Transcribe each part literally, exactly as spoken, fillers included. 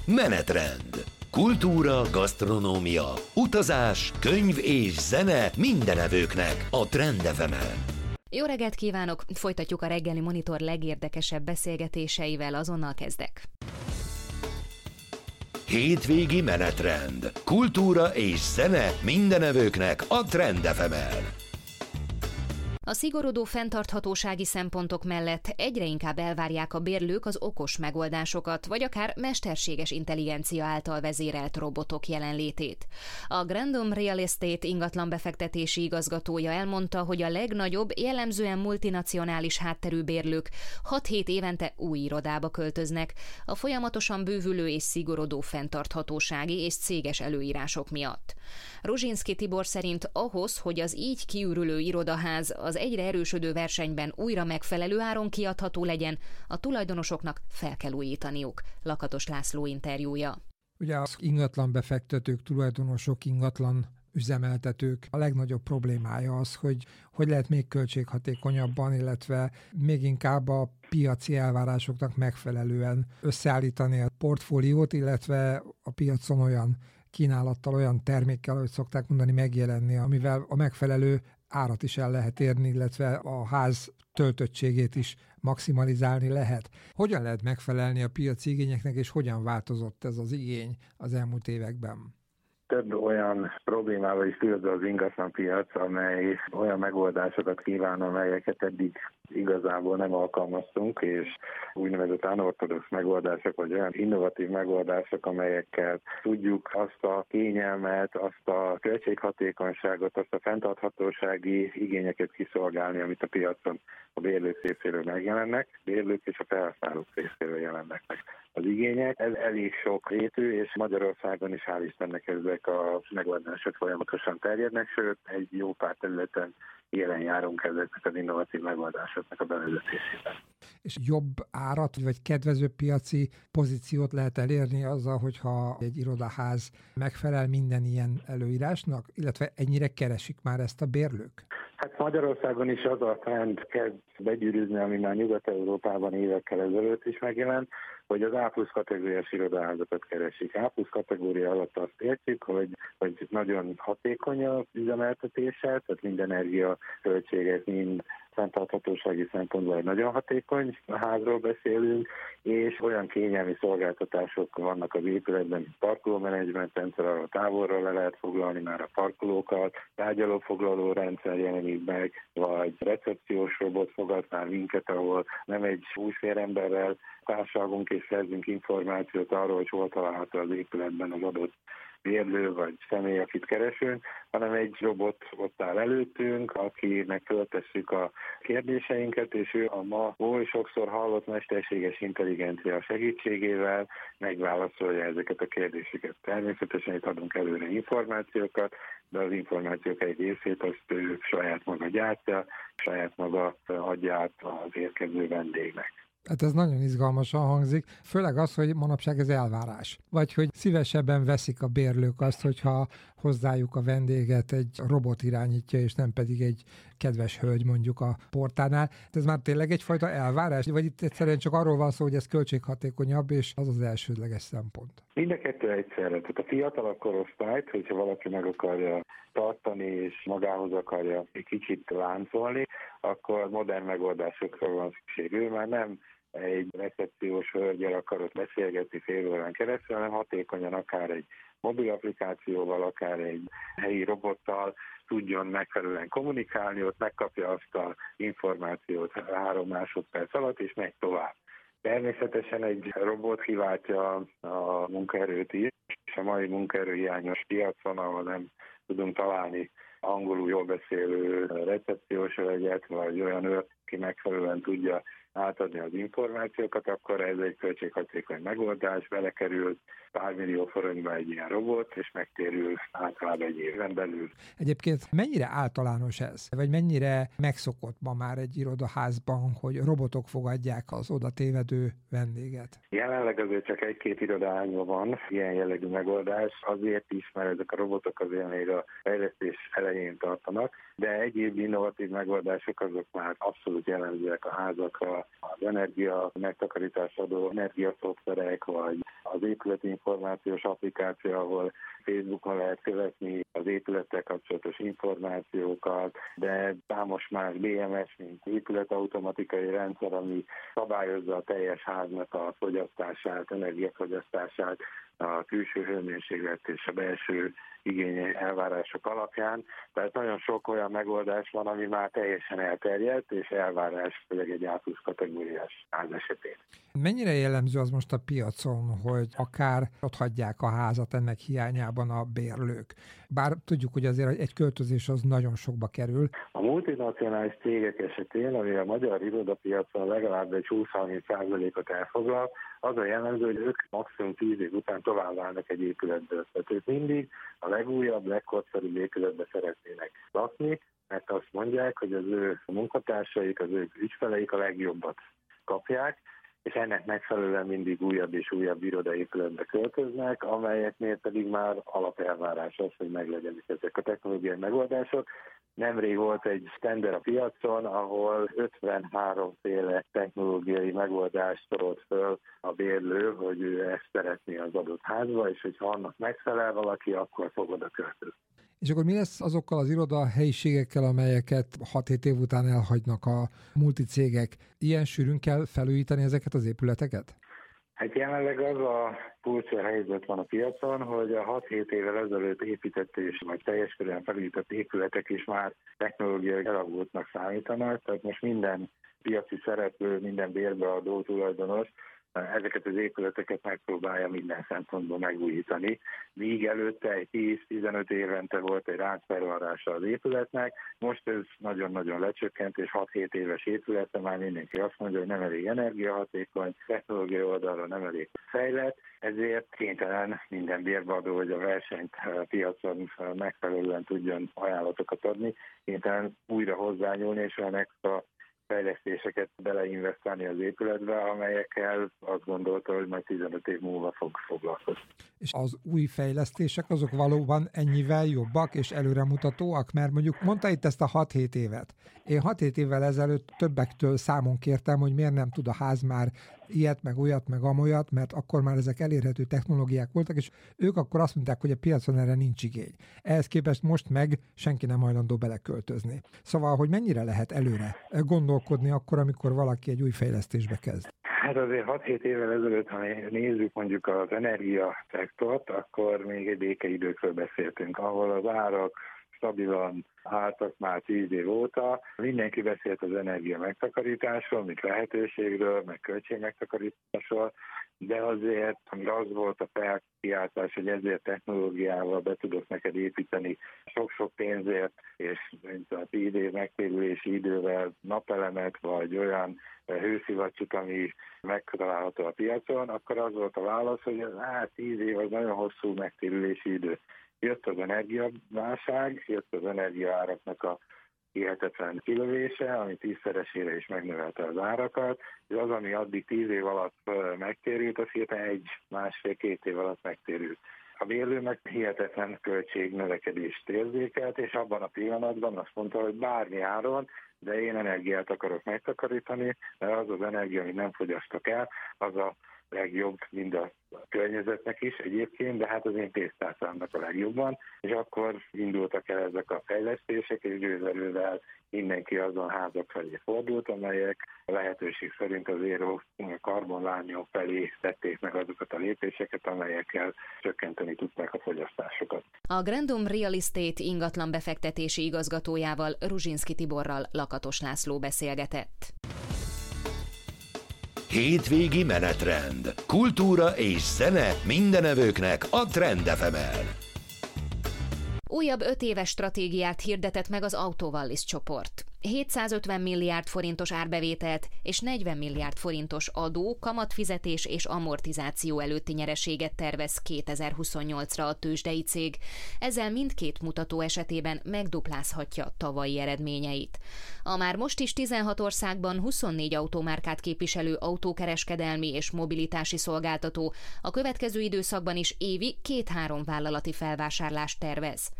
Menetrend. Kultúra, gasztronómia, utazás, könyv és zene minden evőknek a Trend ef emen. Jó reggelt kívánok! Folytatjuk a reggeli monitor legérdekesebb beszélgetéseivel, azonnal kezdek. Hétvégi menetrend. Kultúra és zene minden evőknek a Trend ef emen. A szigorodó fenntarthatósági szempontok mellett egyre inkább elvárják a bérlők az okos megoldásokat, vagy akár mesterséges intelligencia által vezérelt robotok jelenlétét. A Grandom Real Estate ingatlanbefektetési igazgatója elmondta, hogy a legnagyobb, jellemzően multinacionális hátterű bérlők hat-hét évente új irodába költöznek, a folyamatosan bővülő és szigorodó fenntarthatósági és céges előírások miatt. Rozsinszky Tibor szerint ahhoz, hogy az így kiürülő irodaház az egyre erősödő versenyben újra megfelelő áron kiadható legyen, a tulajdonosoknak fel kell újítaniuk. Lakatos László interjúja. Ugye az ingatlan befektetők, tulajdonosok, ingatlan üzemeltetők a legnagyobb problémája az, hogy hogy lehet még költséghatékonyabban, illetve még inkább a piaci elvárásoknak megfelelően összeállítani a portfóliót, illetve a piacon olyan kínálattal, olyan termékkel, ahogy szokták mondani, megjelenni, amivel a megfelelő árat is el lehet érni, illetve a ház töltöttségét is maximalizálni lehet. Hogyan lehet megfelelni a piaci igényeknek, és hogyan változott ez az igény az elmúlt években? Több olyan problémával is küzd az ingatlanpiac, amely olyan megoldásokat kíván, amelyeket eddig igazából nem alkalmaztunk, és úgynevezett unorthodox megoldások, vagy olyan innovatív megoldások, amelyekkel tudjuk azt a kényelmet, azt a költséghatékonyságot, azt a fenntarthatósági igényeket kiszolgálni, amit a piacon a bérlők részéről megjelennek, bérlők és a felhasználók részéről jelennek meg az igények. Ez elég sok rétű, és Magyarországon is hál' Istennek ezek a megoldások folyamatosan terjednek, sőt egy jó pár területen jelen járunk ezeknek az innovatív megoldásoknak a bevezetésében. És jobb árat, vagy kedvező piaci pozíciót lehet elérni azzal, hogyha egy irodaház megfelel minden ilyen előírásnak, illetve ennyire keresik már ezt a bérlők? Hát Magyarországon is az a trend kezd begyűrűzni, ami már Nyugat-Európában évekkel ezelőtt is megjelent, hogy az A plusz kategóriás irodaházakat keresik. A plusz kategória alatt azt értjük, hogy, hogy nagyon hatékony az üzemeltetése, tehát mind energia költségek, mind fenntarthatósági szempontból egy nagyon hatékony házról beszélünk, és olyan kényelmi szolgáltatások vannak az épületben, mint parkolómenedzsment rendszer, ahol távolról le lehet foglalni már a parkolókat, tárgyalófoglaló rendszer jelenik meg, vagy recepciós robot fogad már minket, ahol nem egy húsvéremberrel társalgunk és szerzünk információt arról, hogy hol található az épületben az adott bérlő vagy személy, akit keresünk, hanem egy robot ott áll előttünk, akinek föltesszük a kérdéseinket, és ő a ma oly sokszor hallott mesterséges intelligencia segítségével megválaszolja ezeket a kérdéseket. Természetesen itt adunk előre információkat, de az információk egy részét azt ő saját maga gyártja, saját maga adja át az érkező vendégnek. Hát ez nagyon izgalmasan hangzik, főleg az, hogy manapság ez elvárás. Vagy hogy szívesebben veszik a bérlők azt, hogyha hozzájuk a vendéget egy robot irányítja, és nem pedig egy kedves hölgy mondjuk a portánál. Ez már tényleg egyfajta elvárás? Vagy itt egyszerűen csak arról van szó, hogy ez költséghatékonyabb, és az az elsődleges szempont? Mind a kettő egyszerre. Tehát a fiatalabb korosztályt, hogyha valaki meg akarja tartani, és magához akarja egy kicsit láncolni, akkor modern megoldásokra van szükség. Ő már nem egy recepciós hölgyel akarott beszélgetni fél órán keresztül, hanem hatékonyan akár egy mobil applikációval, akár egy helyi robottal tudjon megfelelően kommunikálni, ott megkapja azt az információt három másodperc alatt, és megy tovább. Természetesen egy robot kiváltja a munkaerőt is, és a mai munkaerőhiányos piacon, ahol nem tudunk találni angolul jól beszélő recepciós hölgyet, vagy olyan őt, aki megfelelően tudja átadni az információkat, akkor ez egy költséghatékony megoldás, belekerül pár millió forintba egy ilyen robot, és megtérül általában egy éven belül. Egyébként mennyire általános ez? Vagy mennyire megszokott ma már egy irodaházban, hogy robotok fogadják az oda tévedő vendéget? Jelenleg azért csak egy-két irodaházban van ilyen jellegű megoldás, azért is, mert ezek a robotok azért még a fejlesztés elején tartanak, de egyéb innovatív megoldások azok már abszolút jellemzőek a házakra, az energia megtakarítás adó energiaszoftverek, vagy az épületi információs applikáció, ahol Facebookon lehet követni az épülettel kapcsolatos információkat, de számos más bé em es, mint épületautomatikai rendszer, ami szabályozza a teljes háznak a fogyasztását, energiafogyasztását, a külső hőmérséklet és a belső igénye elvárások alapján. Tehát nagyon sok olyan megoldás van, ami már teljesen elterjedt, és elvárás főleg egy á plusz kategóriás ház esetén. Mennyire jellemző az most a piacon, hogy akár ott hagyják a házat ennek hiányában a bérlők? Bár tudjuk, hogy azért egy költözés az nagyon sokba kerül. A multinacionális cégek esetén, ami a magyar irodapiacon legalább egy húsz-harminc százalékot elfoglal, az a jellemző, hogy ők maximum tíz év után tovább válnak egy épületből. Tehát ők mindig a legújabb, legkorszerűbb épületbe szeretnének lakni, mert azt mondják, hogy az ő munkatársaik, az ő ügyfeleik a legjobbat kapják, és ennek megfelelően mindig újabb és újabb irodaépületbe költöznek, amelyeknél pedig már alapelvárás az, hogy meglegyenek ezek a technológiai megoldások. Nemrég volt egy tender a piacon, ahol ötvenhárom féle technológiai megoldást sorolt föl a bérlő, hogy ő ezt szeretné az adott házba, és hogyha annak megfelel valaki, akkor fog oda költözni. És akkor mi lesz azokkal az iroda helyiségekkel, amelyeket hat-hét év után elhagynak a multicégek? Ilyen sűrűn kell felújítani ezeket az épületeket? Hát jelenleg az a furcsa helyzet van a piacon, hogy a hat-hét évvel ezelőtt épített és vagy teljes körülön felújított épületek is már technológiai elavultnak számítanak, tehát most minden piaci szereplő, minden bérbeadó tulajdonos ezeket az épületeket megpróbálja minden szempontból megújítani. Míg előtte egy tíz-tizenöt évente volt egy ráncfelvarása az épületnek, most ez nagyon-nagyon lecsökkent, és hat-hét éves épületre már mindenki azt mondja, hogy nem elég energiahatékony, technológiai oldalról nem elég fejlett, ezért kénytelen minden bérbeadó, hogy a versenyt a piacon megfelelően tudjon ajánlatokat adni, kénytelen újra hozzányúlni, és olyan extra fejlesztéseket beleinvestálni az épületbe, amelyekkel azt gondolta, hogy majd tizenöt év múlva fog foglalkozni. És az új fejlesztések azok valóban ennyivel jobbak és előremutatóak? Mert mondjuk mondta itt ezt a hat-hét évet. Én hat-hét évvel ezelőtt többektől számon kértem, hogy miért nem tud a ház már ilyet, meg olyat, meg amolyat, mert akkor már ezek elérhető technológiák voltak, és ők akkor azt mondták, hogy a piacon erre nincs igény. Ehhez képest most meg senki nem hajlandó beleköltözni. Szóval, hogy mennyire lehet előre gondolkodni akkor, amikor valaki egy új fejlesztésbe kezd? Hát azért hat-hét évvel ezelőtt, ha nézzük mondjuk az energiaszektort, akkor még egy békeidőkről beszéltünk, ahol az árak stabilan álltak már tíz év óta. Mindenki beszélt az energia megtakarításról, mint lehetőségről, meg költség megtakarításról, de azért, amire az volt a felkiáltás, hogy ezért technológiával be tudok neked építeni sok-sok pénzért, és mint a tíz év megtérülési idővel napelemet, vagy olyan hőszivacsot, ami megtalálható a piacon, akkor az volt a válasz, hogy hát tíz év az nagyon hosszú megtérülési idő. Jött az energiaválság, jött az energiaáraknak a hihetetlen kilövése, ami tízszeresére is megnövelte az árakat, és az, ami addig tíz év alatt megtérült, az hirtelen egy, másfél-két év alatt megtérült. A bérlő meg hihetetlen költségnövekedést érzékelt, és abban a pillanatban azt mondta, hogy bármi áron, de én energiát akarok megtakarítani, mert az az energia, amit nem fogyasztok el, az a legjobb mind a környezetnek is egyébként, de hát az én pénztárcámnak a legjobban, és akkor indultak el ezek a fejlesztések, és gőzerővel mindenki azon házak felé fordult, amelyek a lehetőség szerint az éró karbonlábnyom felé tették meg azokat a lépéseket, amelyekkel csökkenteni tudták a fogyasztásokat. A Grandum Real Estate ingatlan befektetési igazgatójával, Ruzsinszky Tiborral Lakatos László beszélgetett. Hétvégi menetrend. Kultúra és zene mindenevőknek a Trend ef em-en. Újabb öt éves stratégiát hirdetett meg az Autovallis csoport. hétszázötven milliárd forintos árbevételt és negyven milliárd forintos adó, kamatfizetés és amortizáció előtti nyereséget tervez kétezer-huszonnyolcra a tőzsdei cég. Ezzel mindkét mutató esetében megduplázhatja tavalyi eredményeit. A már most is tizenhat országban huszonnégy automárkát képviselő autókereskedelmi és mobilitási szolgáltató a következő időszakban is évi két-három vállalati felvásárlást tervez.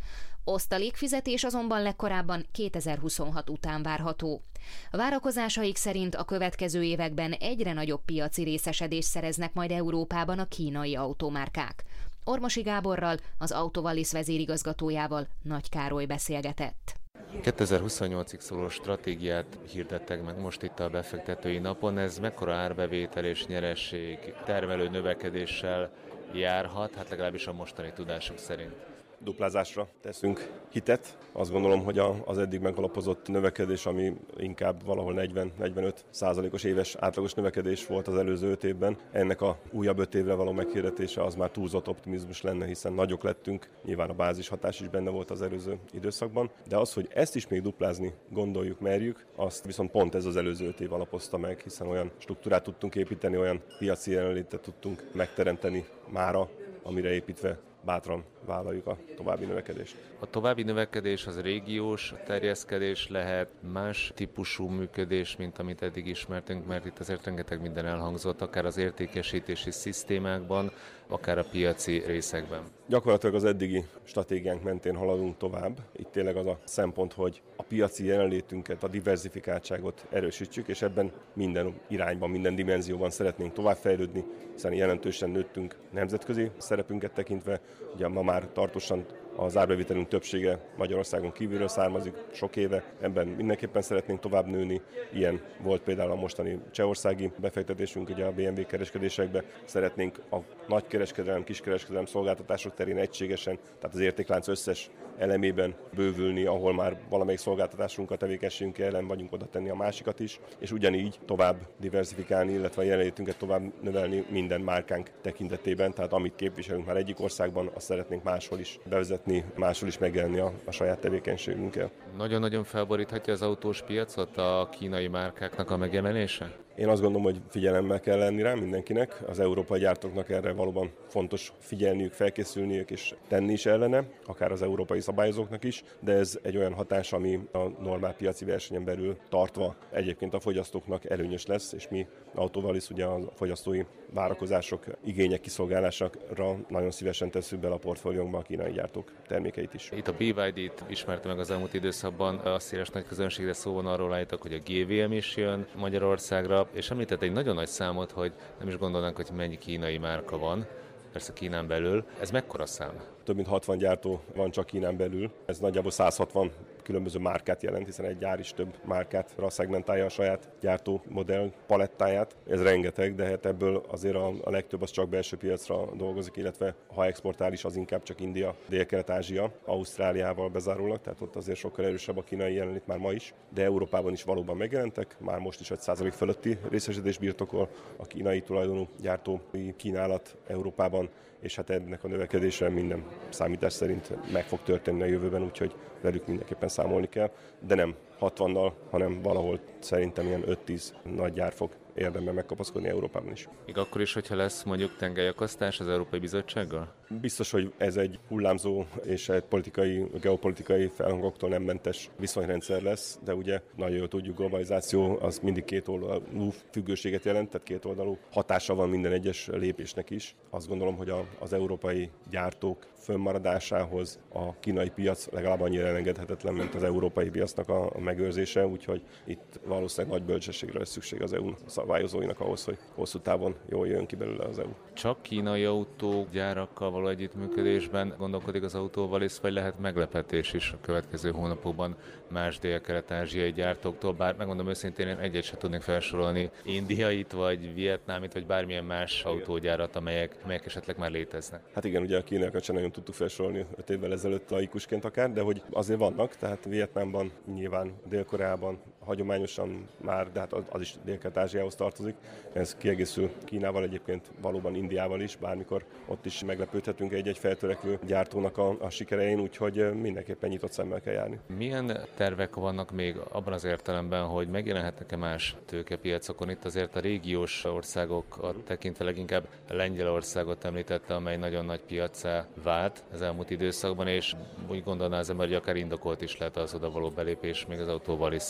Osztalék fizetés azonban legkorábban kétezer-huszonhat után várható. A várakozásaik szerint a következő években egyre nagyobb piaci részesedést szereznek majd Európában a kínai automárkák. Ormosi Gáborral, az Autovalis vezérigazgatójával Nagy Károly beszélgetett. kétezer-huszonnyolcig szóló stratégiát hirdettek meg most itt a befektetői napon. Ez mekkora árbevétel és nyeresség termelő növekedéssel járhat, hát legalábbis a mostani tudások szerint? Duplázásra teszünk hitet. Azt gondolom, hogy az eddig megalapozott növekedés, ami inkább valahol negyven-negyvenöt százalékos éves átlagos növekedés volt az előző öt évben, ennek a újabb öt évre való meghirdetése az már túlzott optimizmus lenne, hiszen nagyok lettünk, nyilván a bázishatás is benne volt az előző időszakban, de az, hogy ezt is még duplázni gondoljuk, merjük, azt viszont pont ez az előző öt év alapozta meg, hiszen olyan struktúrát tudtunk építeni, olyan piaci jelenlétet tudtunk megteremteni mára, amire építve bátran vállaljuk a további növekedést. A további növekedés az régiós terjeszkedés lehet, más típusú működés, mint amit eddig ismertünk, mert itt azért rengeteg minden elhangzott, akár az értékesítési szisztémákban, akár a piaci részekben. Gyakorlatilag az eddigi stratégiánk mentén haladunk tovább. Itt tényleg az a szempont, hogy a piaci jelenlétünket, a diverzifikáltságot erősítsük, és ebben minden irányban, minden dimenzióban szeretnénk továbbfejlődni, hiszen jelentősen nőttünk nemzetközi szerepünket tekintve. Ugye ma már tartósan az árbevételünk többsége Magyarországon kívülről származik, sok éve, ebben mindenképpen szeretnénk tovább nőni. Ilyen volt például a mostani csehországi befektetésünk, ugye a bé em vé kereskedésekbe. Szeretnénk a nagykereskedelem, kiskereskedelem szolgáltatások terén egységesen, tehát az értéklánc összes elemében bővülni, ahol már valamelyik szolgáltatásunkat, tevékenységünk ellen vagyunk, oda tenni a másikat is, és ugyanígy tovább diversifikálni, illetve a jelenlétünket tovább növelni minden márkánk tekintetében, tehát amit képviselünk már egyik országban, azt szeretnénk máshol is bevezetni, máshol is megjelenni a, a saját tevékenységünkkel. Nagyon-nagyon felboríthatja az autós piacot a kínai márkáknak a megjelenése? Én azt gondolom, hogy figyelemmel kell lenni rá mindenkinek, az európai gyártóknak erre valóban fontos figyelniük, felkészülniük és tenni is ellene, akár az európai szabályozóknak is, de ez egy olyan hatás, ami a normál piaci versenyen belül tartva egyébként a fogyasztóknak előnyös lesz, és mi Autovalis ugye a fogyasztói várakozások, igények kiszolgálására nagyon szívesen tesszük bele a portfóliónkba a kínai gyártók termékeit is. Itt a bé vé dé-t ismerte meg az elmúlt időszakban, a széles nagy közönségre szó van arról állítok, hogy a gé vé em is jön Magyarországra, és említett egy nagyon nagy számot, hogy nem is gondolnánk, hogy mennyi kínai márka van, persze Kínán belül. Ez mekkora szám? Több mint hatvan gyártó van csak Kínán belül. Ez nagyjából száz hatvan különböző márkát jelent, hiszen egy gyár is több márkát szegmentálja a saját gyártó modell palettáját. Ez rengeteg, de hát ebből azért a, a legtöbb az csak belső piacra dolgozik, illetve ha exportál is, az inkább csak India, Dél-Kelet-Ázsia, Ausztráliával bezárólag, tehát ott azért sokkal erősebb a kínai jelenlét már ma is, de Európában is valóban megjelentek, már most is egy százalék fölötti részesedés birtokol a kínai tulajdonú gyártói kínálat Európában, és hát ennek a növekedésre minden számítás szerint meg fog történni a jövőben, úgyhogy velük mindenképpen számolni kell, de nem hatvannal, hanem valahol szerintem ilyen öt-tíz nagy gyár fog érdemben megkapaszkodni Európában is. Még akkor is, hogyha lesz mondjuk tengelyakasztás az Európai Bizottsággal? Biztos, hogy ez egy hullámzó és egy politikai, geopolitikai felhangoktól nem mentes viszonyrendszer lesz, de ugye nagyon jól tudjuk, globalizáció az mindig kétoldalú függőséget jelent, tehát kétoldalú hatása van minden egyes lépésnek is. Azt gondolom, hogy a, az európai gyártók fönnmaradásához a kínai piac legalább annyira elengedhetetlen, mint az európai piacnak a, a megőrzése, úgyhogy itt valószínűleg nagy bölcsességre lesz szükség az é u szabályozóinak ahhoz, hogy hosszú távon jól jön ki belőle az é u. Csak kínai autógyárakkal való együttműködésben gondolkodik az Autovalis, vagy lehet meglepetés is a következő hónapokban más dél-kelet-ázsiai gyártóktól, bár megmondom őszintén, én egyet sem tudnék felsorolni indiait, vagy vietnámit, vagy bármilyen más autógyárat, amelyek, amelyek esetleg már léteznek. Hát igen, ugye a kínaiakat sem nagyon tudtuk felsorolni öt évvel ezelőtt laikusként akár, de hogy azért vannak, tehát Vietnámban, nyilván Dél-Koreában hagyományosan már, de hát az is Dél-Kelet-Ázsiához tartozik. Ez kiegészül Kínával, egyébként valóban Indiával is, bármikor ott is meglepődhetünk egy-egy feltörekvő gyártónak a, a sikerein, úgyhogy mindenképpen nyitott szemmel kell járni. Milyen tervek vannak még abban az értelemben, hogy megjelenhetnek-e más tőkepiacokon? Itt azért a régiós országokat tekintve leginkább Lengyelországot említette, amely nagyon nagy piacá vált az elmúlt időszakban, és úgy gondolná az ember, hogy akár indokolt is lehet az oda való belépés még az Autovalis számára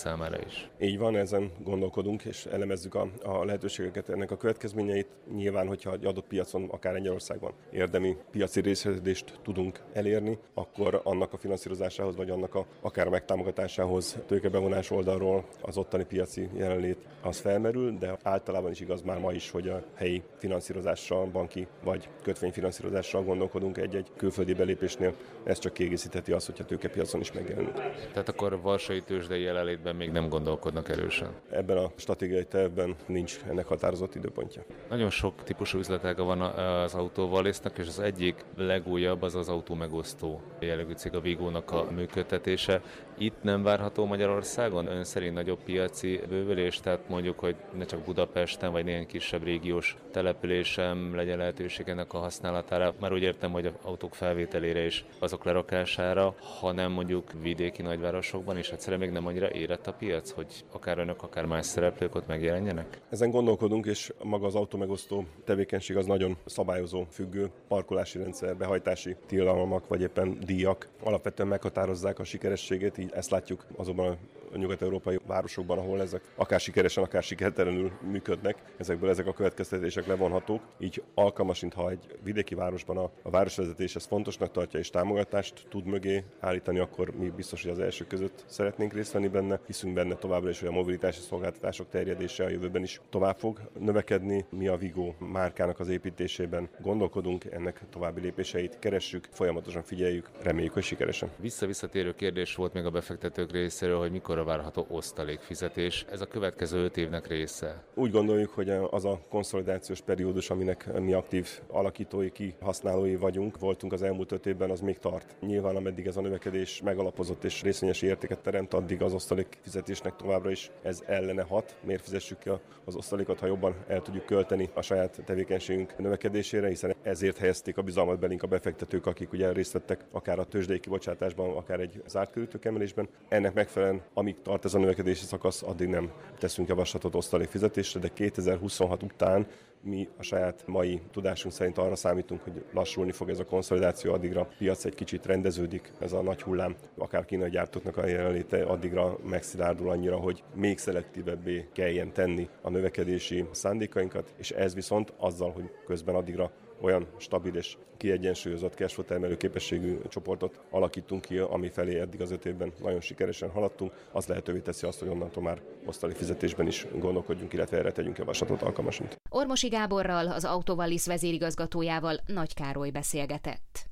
is. Így van, ezen gondolkodunk, és elemezzük a, a lehetőségeket, ennek a következményeit. Nyilván, hogyha egy adott piacon, akár Lengyelországban érdemi piaci részesedést tudunk elérni, akkor annak a finanszírozásához, vagy annak a, akár a megtámogatásához tőkebevonás oldalról az ottani piaci jelenlét az felmerül, de általában is igaz már ma is, hogy a helyi finanszírozással, banki vagy kötvényfinanszírozással gondolkodunk egy-egy külföldi belépésnél. Ez csak kiegészítheti azt, hogyha tőkepiacon is megjelenünk. Tehát akkor varsói tőzsdei jelenlétben még nem gondolkodnak erősen? Ebben a stratégiai tervben nincs ennek határozott időpontja. Nagyon sok típusú üzletága van az Autovalicnak, és az egyik legújabb az az autómegosztó jellegű cég, a Vigónak a működtetése. Itt nem várható Magyarországon ön szerint nagyobb piaci bővülés, tehát mondjuk, hogy ne csak Budapesten vagy néhány kisebb régiós településen legyen lehetőség ennek a használatára, már úgy értem, hogy az autók felvételére és azok lerakására, hanem mondjuk vidéki nagyvárosokban is egyszerűen még nem annyira érett a piac, hogy akár önök, akár más szereplők ott megjelenjenek? Ezen gondolkodunk, és maga az autómegosztó tevékenység az nagyon szabályozó függő, parkolási rendszer, behajtási tilalmak vagy éppen díjak alapvetően meghatározzák a sikerességét, így ezt látjuk azokban a nyugat-európai városokban, ahol ezek akár sikeresen, akár sikertelenül működnek. Ezekből ezek a következtetések levonhatók. Így alkalmasint, ha egy vidéki városban a, a városvezetés ezt fontosnak tartja és támogatást tud mögé állítani, akkor mi biztos, hogy az első között szeretnénk részt venni benne. Hiszünk benne továbbra is, hogy a mobilitási szolgáltatások terjedése a jövőben is tovább fog növekedni. Mi a Vigó márkának az építésében gondolkodunk, ennek további lépéseit keressük, folyamatosan figyeljük, reméljük, hogy sikeresen. Vissza-visszatérő kérdés volt még a befektetők részéről, hogy mikor várható osztalékfizetés. Ez a következő öt évnek része. Úgy gondoljuk, hogy az a konszolidációs periódus, aminek mi aktív alakítói, kihasználói vagyunk, voltunk az elmúlt öt évben, az még tart. Nyilván, ameddig ez a növekedés megalapozott és részvényesi értéket teremt, addig az osztalékfizetésnek továbbra is ez ellene hat. Miért fizessük ki az osztalékot, ha jobban el tudjuk költeni a saját tevékenységünk növekedésére, hiszen ezért helyezték a bizalmat belénk a befektetők, akik ugye részt vettek akár a tőzsdei kibocsátásban, akár egy zárt körű tőkeemelésben. Ennek megfelelően, amíg tart ez a növekedési szakasz, addig nem teszünk javaslatot osztalékfizetésre, de kétezer-huszonhat után mi a saját mai tudásunk szerint arra számítunk, hogy lassulni fog ez a konszolidáció, addigra a piac egy kicsit rendeződik, ez a nagy hullám, akár kínai gyártóknak a jelenléte addigra megszilárdul annyira, hogy még szelektívebbé kelljen tenni a növekedési szándékainkat, és ez viszont azzal, hogy közben addigra olyan stabil és kiegyensúlyozott cashflow termelő képességű csoportot alakítunk ki, ami felé eddig az öt évben nagyon sikeresen haladtunk, az lehetővé teszi azt, hogy onnantól már osztalékfizetésben is gondolkodjunk, illetve erre tegyünk javaslatot alkalmasint. Ormosi Gáborral, az Autovalisz vezérigazgatójával Nagy Károly beszélgetett.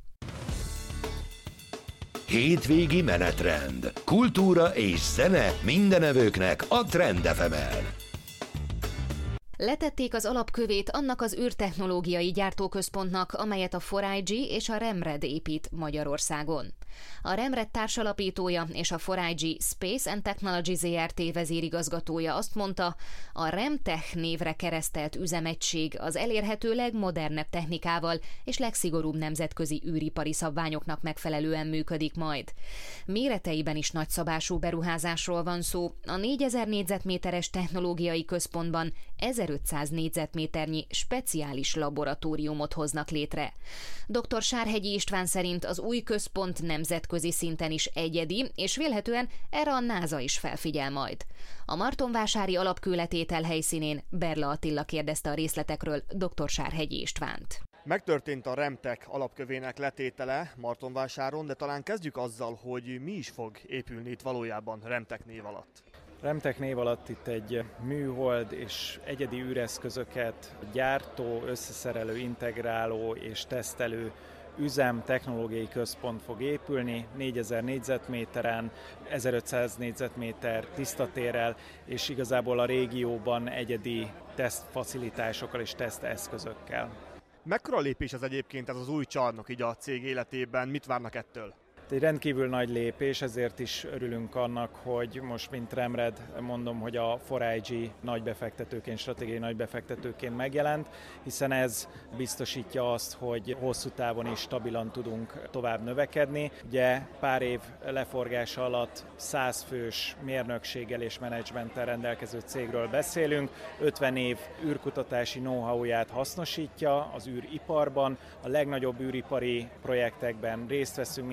Hétvégi menetrend. Kultúra és zene mindenevőknek a Trend ef em-en. Letették az alapkövét annak az űrtechnológiai gyártóközpontnak, amelyet a four I G és a Remred épít Magyarországon. A Remred társalapítója és a four I G Space and Technology Zrt. Vezérigazgatója azt mondta, a Remtech névre keresztelt üzemegység az elérhető legmodernebb technikával és legszigorúbb nemzetközi űripari szabványoknak megfelelően működik majd. Méreteiben is nagyszabású beruházásról van szó. A négyezer négyzetméteres technológiai központban ezerötszáz négyzetméternyi speciális laboratóriumot hoznak létre. doktor Sárhegyi István szerint az új központ nemzetközi szinten is egyedi, és vélhetően erre a NASA is felfigyel majd. A Martonvásári alapkőletétel helyszínén Berla Attila kérdezte a részletekről doktor Sárhegyi Istvánt. Megtörtént a Remtech alapkövének letétele Martonvásáron, de talán kezdjük azzal, hogy mi is fog épülni itt valójában Remtech név alatt. Remtech név alatt itt egy műhold és egyedi űreszközöket gyártó, összeszerelő, integráló és tesztelő üzem, technológiai központ fog épülni, négyezer négyzetméteren, ezerötszáz négyzetméter tisztatérrel, és igazából a régióban egyedi tesztfacilitásokkal és teszteszközökkel. Mekkora lépés ez egyébként ez az új csarnok így a cég életében, mit várnak ettől? Egy rendkívül nagy lépés, ezért is örülünk annak, hogy most mint Remred mondom, hogy a four I G nagybefektetőként, stratégiai nagybefektetőként megjelent, hiszen ez biztosítja azt, hogy hosszú távon is stabilan tudunk tovább növekedni. Ugye pár év leforgása alatt száz fős mérnökséggel és menedzsmenttel rendelkező cégről beszélünk, ötven év űrkutatási know-how-ját hasznosítja az űriparban, a legnagyobb űripari projektekben részt veszünk, mind az Európai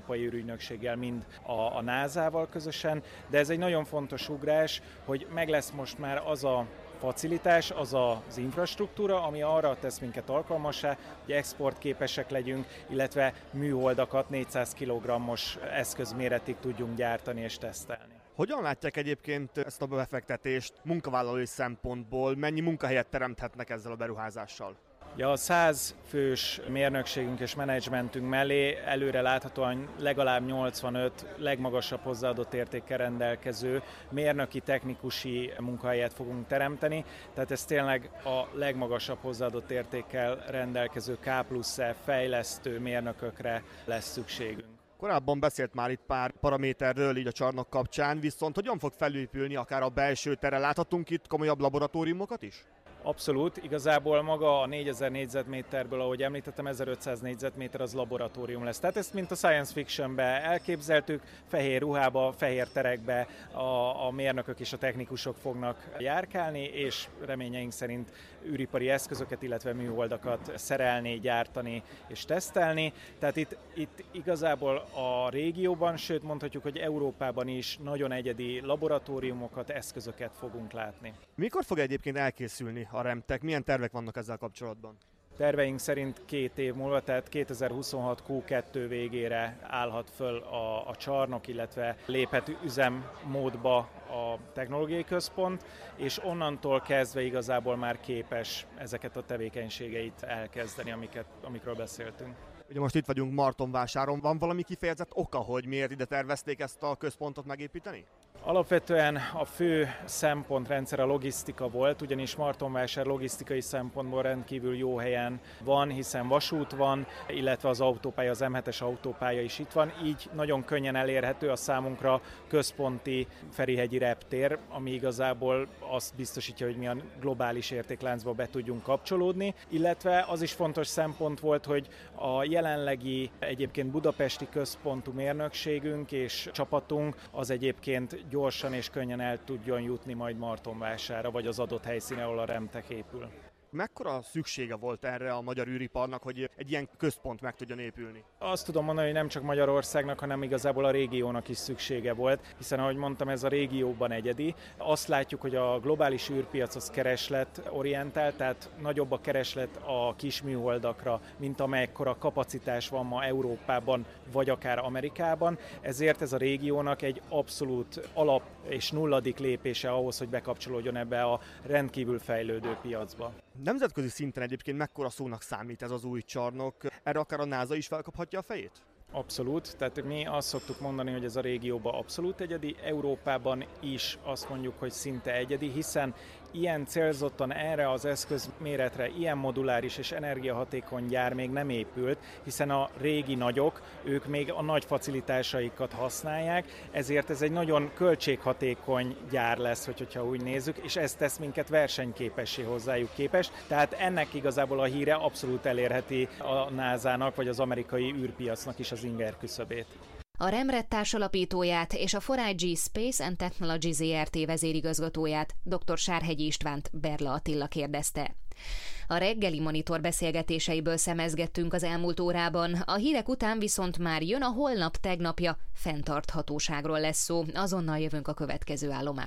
Európai űrügynökséggel, mind a, a názával közösen, de ez egy nagyon fontos ugrás, hogy meg lesz most már az a facilitás, az az infrastruktúra, ami arra tesz minket alkalmassá, hogy exportképesek legyünk, illetve műholdakat négyszáz kilogrammos eszközméretig tudjunk gyártani és tesztelni. Hogyan látják egyébként ezt a befektetést munkavállalói szempontból? Mennyi munkahelyet teremthetnek ezzel a beruházással? Ja, a száz fős mérnökségünk és menedzsmentünk mellé előre láthatóan legalább nyolcvanöt legmagasabb hozzáadott értékkel rendelkező mérnöki, technikusi munkahelyet fogunk teremteni, tehát ez tényleg a legmagasabb hozzáadott értékkel rendelkező K plusz F fejlesztő mérnökökre lesz szükségünk. Korábban beszélt már itt pár paraméterről így a csarnok kapcsán, viszont hogyan fog felépülni akár a belső tere? Láthatunk itt komolyabb laboratóriumokat is? Abszolút, igazából maga a négyezer négyzetméterből, ahogy említettem, ezerötszáz négyzetméter az laboratórium lesz. Tehát ezt, mint a science fictionbe elképzeltük, fehér ruhába, fehér terekbe a, a mérnökök és a technikusok fognak járkálni, és reményeink szerint űripari eszközöket, illetve műholdakat szerelni, gyártani és tesztelni. Tehát itt, itt igazából a régióban, sőt mondhatjuk, hogy Európában is nagyon egyedi laboratóriumokat, eszközöket fogunk látni. Mikor fog egyébként elkészülni a Remtech? Milyen tervek vannak ezzel kapcsolatban? Terveink szerint két év múlva, tehát kétezer-huszonhat Q kettő végére állhat föl a, a csarnok, illetve léphet üzemmódba a technológiai központ, és onnantól kezdve igazából már képes ezeket a tevékenységeit elkezdeni, amiket, amikről beszéltünk. Ugye most itt vagyunk Martonvásáron, van valami kifejezett oka, hogy miért ide tervezték ezt a központot megépíteni? Alapvetően a fő szempontrendszer a logisztika volt, ugyanis Martonvásár logisztikai szempontból rendkívül jó helyen van, hiszen vasút van, illetve az autópálya, az M hetes autópálya is itt van, így nagyon könnyen elérhető a számunkra központi Ferihegyi reptér, ami igazából azt biztosítja, hogy mi a globális értékláncba be tudjunk kapcsolódni, illetve az is fontos szempont volt, hogy a jelenlegi egyébként budapesti központú mérnökségünk és csapatunk az egyébként gyorsan és könnyen el tudjon jutni majd Martonvásárra, vagy az adott helyszíne, ahol a Remtech épül. Mekkora szüksége volt erre a magyar űriparnak, hogy egy ilyen központ meg tudjon épülni? Azt tudom mondani, hogy nem csak Magyarországnak, hanem igazából a régiónak is szüksége volt, hiszen ahogy mondtam, ez a régióban egyedi. Azt látjuk, hogy a globális űrpiac az keresletorientált, tehát nagyobb a kereslet a kisműholdakra, mint amekkora kapacitás van ma Európában, vagy akár Amerikában. Ezért ez a régiónak egy abszolút alap és nulladik lépése ahhoz, hogy bekapcsolódjon ebbe a rendkívül fejlődő piacba. Nemzetközi szinten egyébként mekkora szónak számít ez az új csarnok? Erre akár a NASA is felkaphatja a fejét? Abszolút, tehát mi azt szoktuk mondani, hogy ez a régióban abszolút egyedi, Európában is azt mondjuk, hogy szinte egyedi, hiszen ilyen célzottan erre az eszközméretre, ilyen moduláris és energiahatékony gyár még nem épült, hiszen a régi nagyok, ők még a nagy facilitásaikat használják, ezért ez egy nagyon költséghatékony gyár lesz, hogyha úgy nézzük, és ez tesz minket versenyképessé hozzájuk képest, tehát ennek igazából a híre abszolút elérheti a nászának vagy az amerikai űrpiacnak is az inger küszöbét. A Remred társalapítóját és a four I G Space and Technology Zrt. Vezérigazgatóját, dr. Sárhegyi Istvánt Berla Attila kérdezte. A reggeli monitor beszélgetéseiből szemezgettünk az elmúlt órában, a hírek után viszont már jön a holnap tegnapja, fenntarthatóságról lesz szó, azonnal jövünk a következő állomásra.